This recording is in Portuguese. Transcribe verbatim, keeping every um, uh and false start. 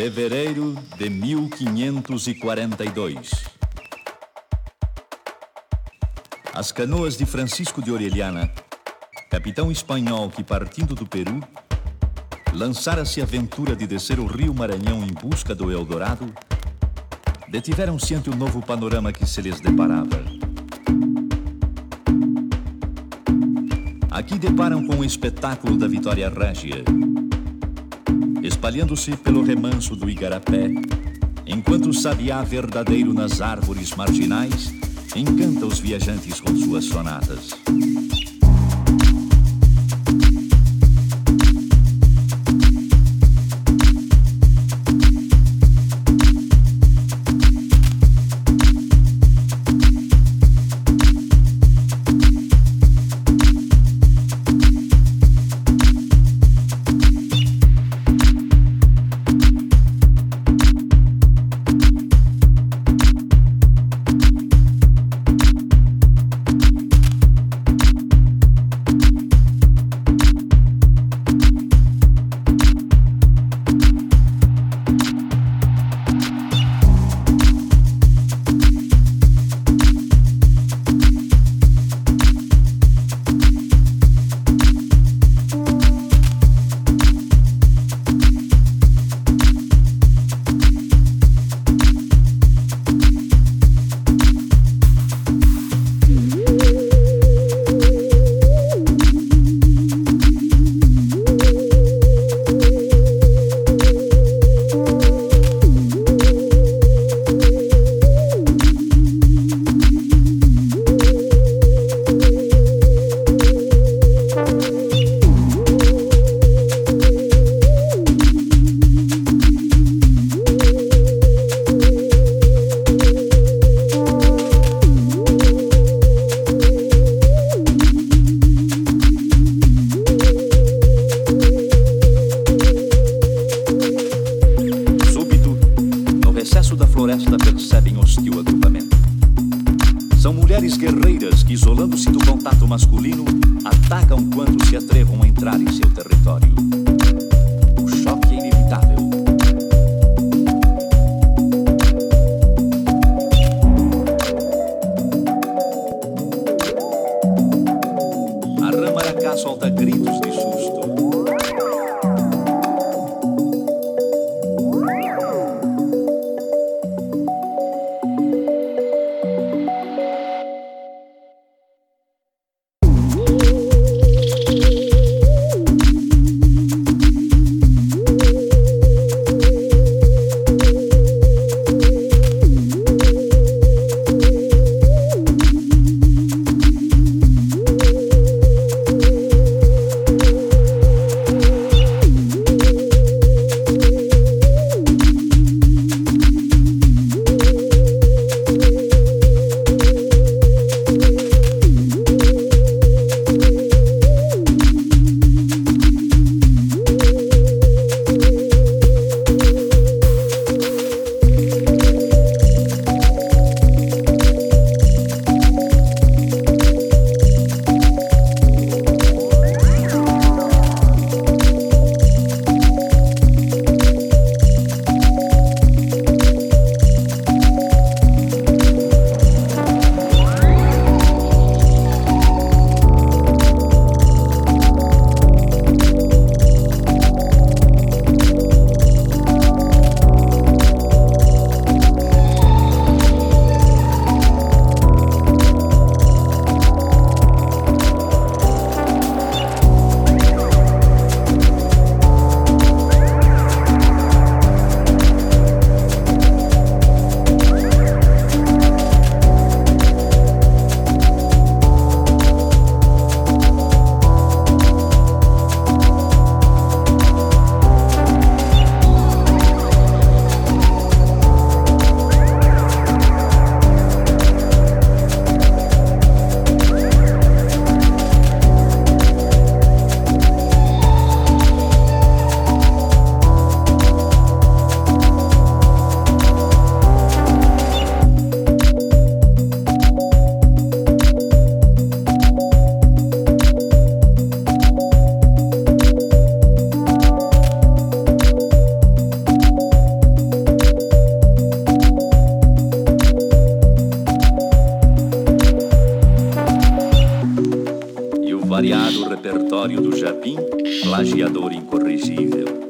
Fevereiro de mil quinhentos e quarenta e dois. As canoas de Francisco de Orellana, capitão espanhol que, partindo do Peru, lançara-se a aventura de descer o rio Maranhão em busca do Eldorado, detiveram-se ante o novo panorama que se lhes deparava. Aqui deparam com o espetáculo da Vitória Régia, espalhando-se pelo remanso do Igarapé, enquanto o sabiá verdadeiro nas árvores marginais encanta os viajantes com suas sonatas. variado repertório do Japim, plagiador incorrigível.